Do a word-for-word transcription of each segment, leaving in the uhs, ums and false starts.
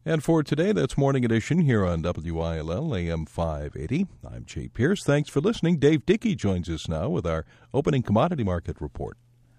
And for today, that's Morning Edition here on W I L L A M five eighty. I'm Jay Pierce. Thanks for listening. Dave Dickey joins us now with our opening commodity market report.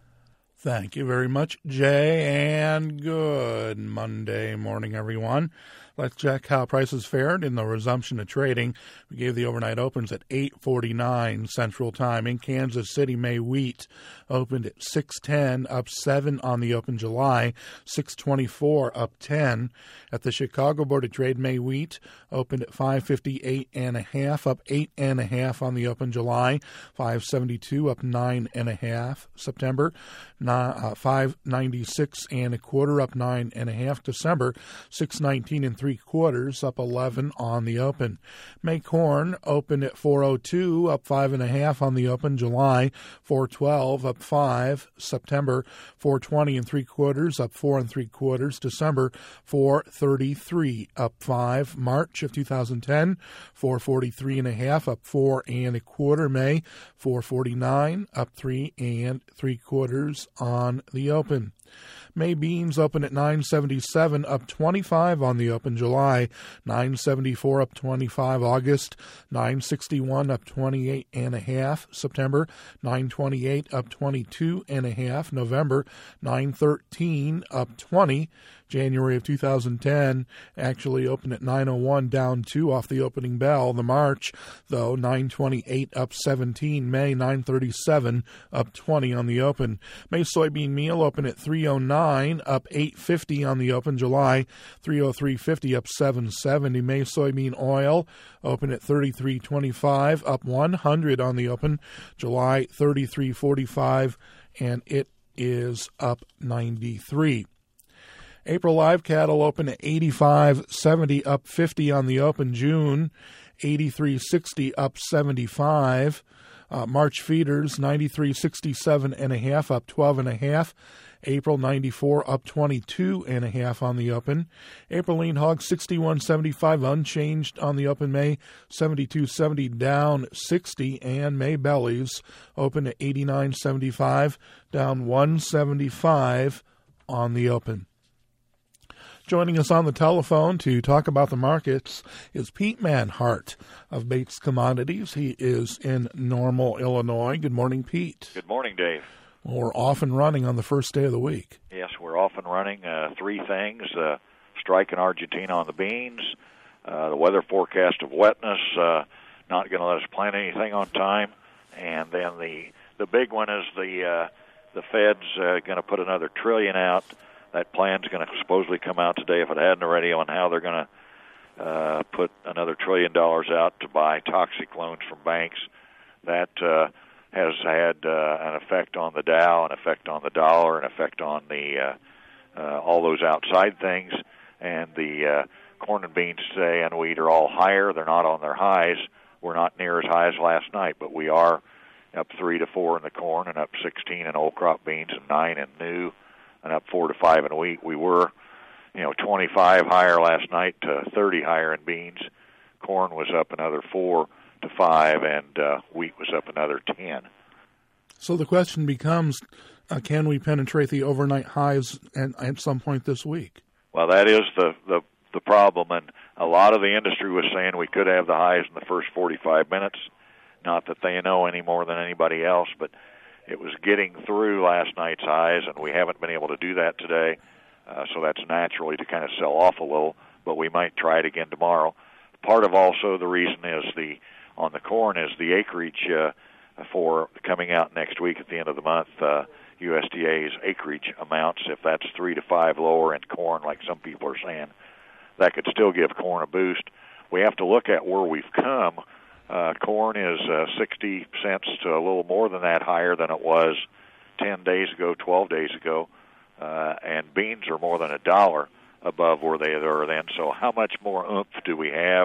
Thank you very much, Jay, and good Monday morning, everyone. Let's check how prices fared in the resumption of trading. We gave the overnight opens at eight forty-nine Central Time. In Kansas City, May wheat opened at six ten, up seven on the open July, six twenty-four, up ten. At the Chicago Board of Trade, May wheat opened at five fifty-eight and a half, up eight and a half on the open July, five seventy-two, up nine and a half. September, uh, five ninety-six and a quarter, up nine and a half. December, six nineteen and three quarters, up eleven on the open. May corn opened at four oh two, up five and a half on the open. July, four twelve, up five. September, four twenty and three quarters, up four and three quarters. December, four thirty-three, up five. March of two thousand ten, four forty-three and a half, up four and a quarter. May, four forty-nine, up three and three quarters on the open. May beans open at nine seventy-seven, up twenty-five on the open. July, nine seventy-four, up twenty-five. August, nine sixty-one, up twenty-eight and a half. September, nine twenty-eight, up twenty-two and a half. November, nine thirteen, up twenty. January of two thousand ten actually opened at nine oh one, down two off the opening bell. The March, though, nine twenty-eight, up seventeen. May, nine thirty-seven, up twenty on the open. May soybean meal opened at three oh nine, up eight fifty on the open. July, three oh three fifty, up seven seventy. May soybean oil opened at thirty-three twenty-five, up one hundred on the open. July, thirty-three forty-five, and it is up ninety-three. April live cattle open at eighty-five seventy, up fifty on the open. June, eighty-three sixty, up seventy-five. Uh, March feeders, ninety-three sixty-seven and a half, up twelve and a half. April ninety-four, up twenty-two and a half on the open. April lean hog, sixty-one seventy-five, unchanged on the open. May, seventy-two seventy, down sixty. And May bellies open at eighty-nine seventy-five, down one seventy-five on the open. Joining us on the telephone to talk about the markets is Pete Manhart of Bates Commodities. He is in Normal, Illinois. Good morning, Pete. Good morning, Dave. Well, we're off and running on the first day of the week. Yes, we're off and running. Uh, three things, uh, strike in Argentina on the beans, uh, the weather forecast of wetness, uh, not going to let us plant anything on time, and then the the big one is the, uh, the Fed's uh, going to put another trillion out. That plan's going to supposedly come out today, if it hadn't already, on how they're going to uh, put another trillion dollars out to buy toxic loans from banks. That uh, has had uh, an effect on the Dow, an effect on the dollar, an effect on the uh, uh, all those outside things. And the uh, corn and beans today and wheat are all higher. They're not on their highs. We're not near as high as last night, but we are up three to four in the corn and up sixteen in old crop beans and nine in new, and up four to five in wheat. We were, you know, twenty-five higher last night to thirty higher in beans. Corn was up another four to five, and uh, wheat was up another ten. So the question becomes, uh, can we penetrate the overnight highs at, at some point this week? Well, that is the, the, the problem, and a lot of the industry was saying we could have the highs in the first forty-five minutes. Not that they know any more than anybody else, but it was getting through last night's highs, and we haven't been able to do that today. Uh, so that's naturally to kind of sell off a little, but we might try it again tomorrow. Part of also the reason is the on the corn is the acreage uh, for coming out next week at the end of the month. Uh, U S D A's acreage amounts, if that's three to five lower in corn, like some people are saying, that could still give corn a boost. We have to look at where we've come. Uh, corn is uh, sixty cents to a little more than that higher than it was ten days ago, twelve days ago, uh, and beans are more than a dollar above where they were then. So how much more oomph do we have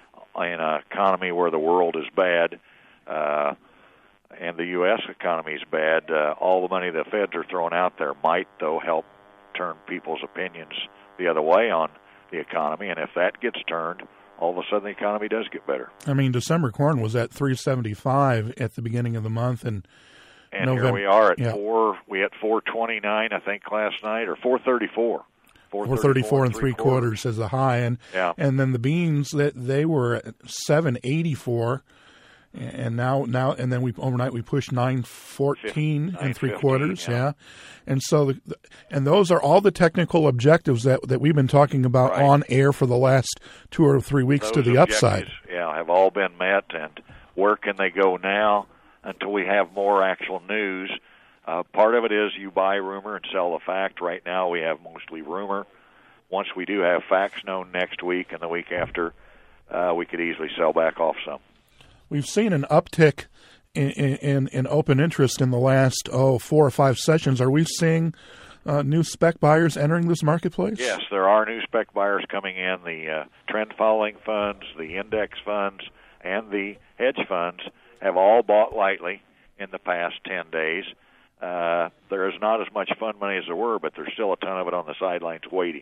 in an economy where the world is bad uh, and the U S economy is bad? Uh, all the money the Feds are throwing out there might, though, help turn people's opinions the other way on the economy, and if that gets turned, all of a sudden the economy does get better. I mean, December corn was at three seventy-five at the beginning of the month, and and November, here we are at yeah. four. We had four twenty-nine, I think, last night, or four thirty-four. four thirty-four and three quarters as a high, and yeah. and then the beans that they were at seven eighty-four, and now now and then we overnight we pushed nine fourteen and three quarters, yeah. yeah, and so the, and those are all the technical objectives that that we've been talking about right. on air for the last two or three weeks those to the upside. Yeah, have all been met, and where can they go now until we have more actual news? Uh, part of it is you buy rumor and sell the fact. Right now we have mostly rumor. Once we do have facts known next week and the week after, uh, we could easily sell back off some. We've seen an uptick in, in, in open interest in the last, oh, four or five sessions. Are we seeing uh, new spec buyers entering this marketplace? Yes, there are new spec buyers coming in. The uh, trend-following funds, the index funds, and the hedge funds have all bought lightly in the past ten days. Uh, there is not as much fund money as there were, but there's still a ton of it on the sidelines waiting.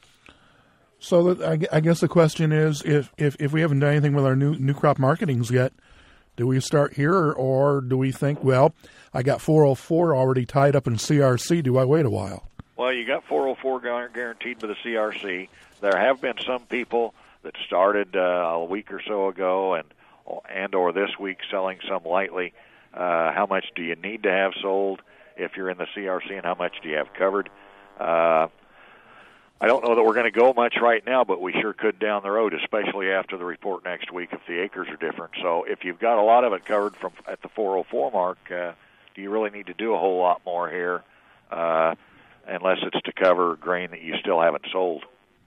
So that, I guess the question is, if, if, if we haven't done anything with our new new crop marketings yet, do we start here, or do we think, well, I got four oh four already tied up in C R C, do I wait a while? Well, you got four oh four guaranteed with the C R C. There have been some people that started uh, a week or so ago and and or this week selling some lightly. Uh, how much do you need to have sold if you're in the C R C, and how much do you have covered? Uh, I don't know that we're going to go much right now, but we sure could down the road, especially after the report next week if the acres are different. So if you've got a lot of it covered from at the four oh four mark, uh, do you really need to do a whole lot more here uh, unless it's to cover grain that you still haven't sold?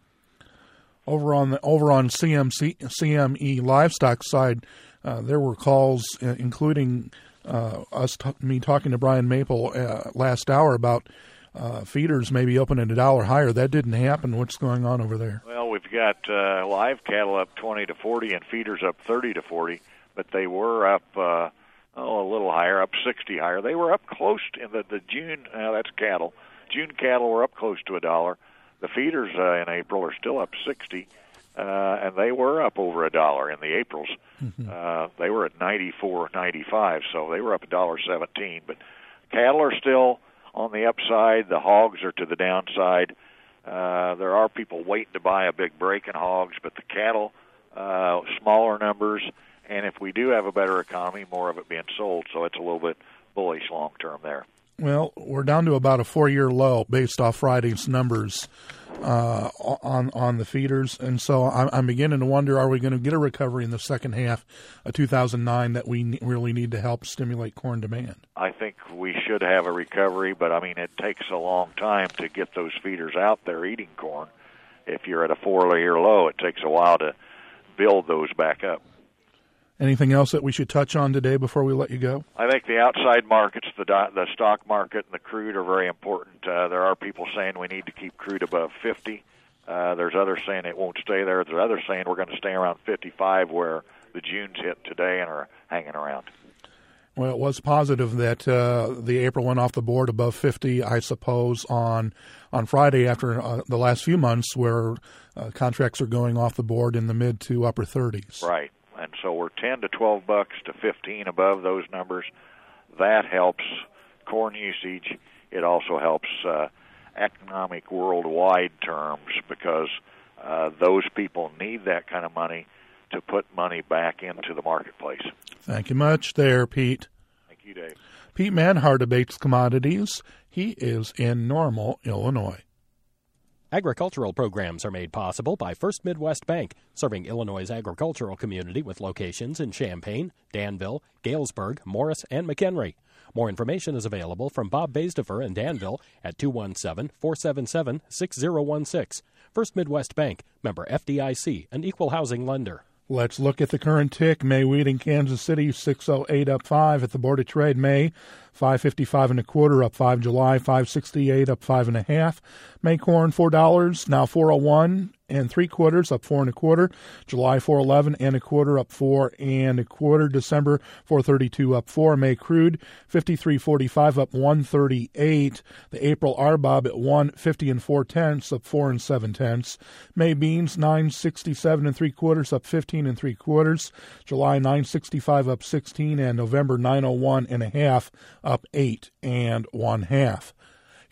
Over on the over on C M C, C M E livestock side, uh, there were calls, uh, including uh, us, t- me talking to Brian Maple uh, last hour about uh, feeders maybe opening a dollar higher. That didn't happen. What's going on over there? Well, we've got uh, live cattle up twenty to forty and feeders up thirty to forty, but they were up uh, oh a little higher, up sixty higher. They were up close to in the the June. Uh, that's cattle. June cattle were up close to a dollar. The feeders uh, in April are still up sixty, uh, and they were up over a dollar in the Aprils. Mm-hmm. Uh, they were at ninety-four, ninety-five, so they were up a dollar seventeen. But cattle are still on the upside. The hogs are to the downside. Uh, there are people waiting to buy a big break in hogs, but the cattle, uh, smaller numbers, and if we do have a better economy, more of it being sold. So it's a little bit bullish long term there. Well, we're down to about a four-year low based off Friday's numbers uh, on on the feeders, and so I'm, I'm beginning to wonder: are we going to get a recovery in the second half of two thousand nine that we ne- really need to help stimulate corn demand? I think we should have a recovery, but I mean it takes a long time to get those feeders out there eating corn. If you're at a four-year low, it takes a while to build those back up. Anything else that we should touch on today before we let you go? I think the outside markets, the the stock market and the crude are very important. Uh, there are people saying we need to keep crude above fifty. Uh, there's others saying it won't stay there. There's others saying we're going to stay around fifty-five, where the Junes hit today and are hanging around. Well, it was positive that uh, the April went off the board above fifty, I suppose, on on Friday after uh, the last few months where uh, contracts are going off the board in the mid to upper thirties. Right. And so we're ten to twelve bucks to fifteen above those numbers. That helps corn usage. It also helps uh, economic worldwide terms because uh, those people need that kind of money to put money back into the marketplace. Thank you much there, Pete. Thank you, Dave. Pete Manhart debates commodities. He is in Normal, Illinois. Agricultural programs are made possible by First Midwest Bank, serving Illinois' agricultural community with locations in Champaign, Danville, Galesburg, Morris, and McHenry. More information is available from Bob Baisdefer in Danville at two one seven, four seven seven, six zero one six. First Midwest Bank, member F D I C, an equal housing lender. Let's look at the current tick. May wheat in Kansas City, six oh eight up five. At the Board of Trade, May, five fifty-five and a quarter up five. July, five sixty-eight up five and a half. May corn, four dollars, now four oh one and three quarters up four and a quarter. July, four eleven and a quarter up four and a quarter. December, four thirty-two up four. May crude, fifty-three forty-five up one thirty-eight. The April R B O B at one fifty and four tenths up four and seven tenths. May beans, nine sixty-seven and three quarters up fifteen and three quarters. July, nine sixty-five up sixteen, and November, nine oh one and a half up eight and one half.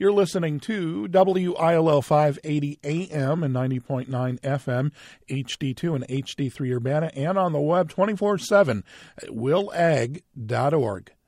You're listening to W I L L five eighty A M and ninety point nine F M, H D two and H D three Urbana, and on the web twenty-four seven at will ag dot org.